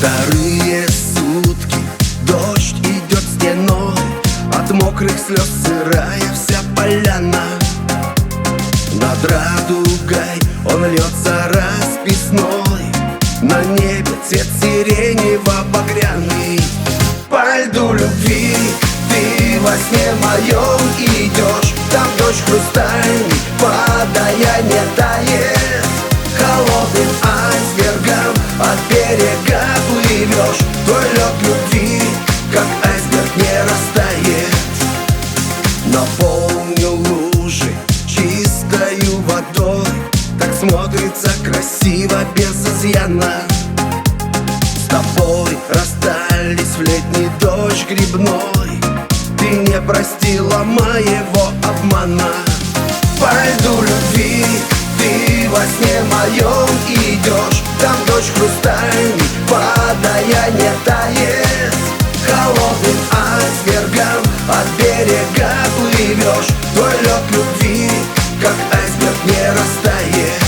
Вторые сутки дождь идет стеной, от мокрых слез сырая вся поляна. Над радугой он льется расписной, на небе цвет сиренево-багряный. По льду любви ты во сне моем идешь, там дождь хрустальный, падая не тает. Холодным айсбергом от берега плывешь, твой лед любви, как айсберг, не растает. Наполнил лужи чистою водой, так смотрится красиво, без изъяна. С тобой расстались в летний дождь грибной, ты не простила моего обмана. По льду любви ты во сне моем идешь, там дождь хрустальный, падая не тает. Холодным айсбергом от берега плывешь, твой лед любви, как айсберг, не растает.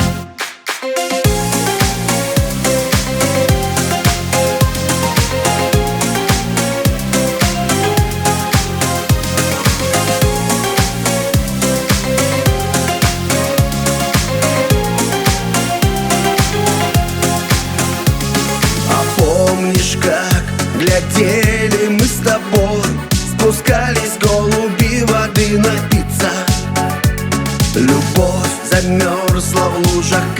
Помнишь, как глядели мы с тобой, спускались голуби воды напиться. Любовь замерзла в лужах